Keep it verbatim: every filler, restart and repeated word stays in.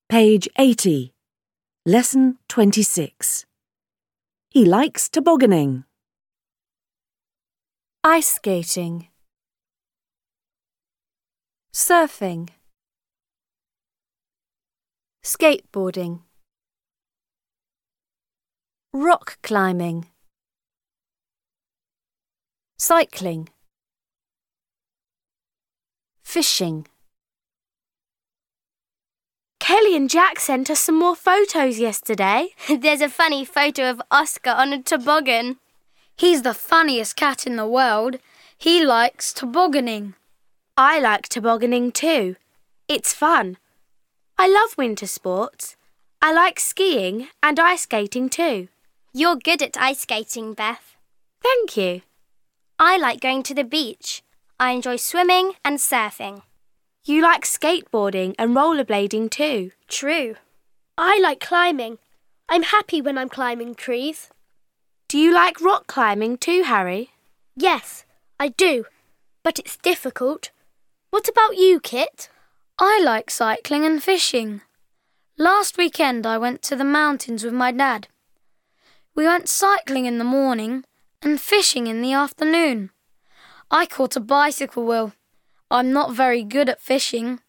Page eighty. Lesson twenty-six. He likes tobogganing. Ice skating, surfing, skateboarding, rock climbing, cycling, fishing. Kelly and Jack sent us some more photos yesterday. There's a funny photo of Oscar on a toboggan. He's the funniest cat in the world. He likes tobogganing. I like tobogganing too. It's fun. I love winter sports. I like skiing and ice skating too. You're good at ice skating, Beth. Thank you. I like going to the beach. I enjoy swimming and surfing. You like skateboarding and rollerblading too. True. I like climbing. I'm happy when I'm climbing trees. Do you like rock climbing too, Harry? Yes, I do, but it's difficult. What about you, Kit? I like cycling and fishing. Last weekend I went to the mountains with my dad. We went cycling in the morning and fishing in the afternoon. I caught a bicycle wheel. I'm not very good at fishing.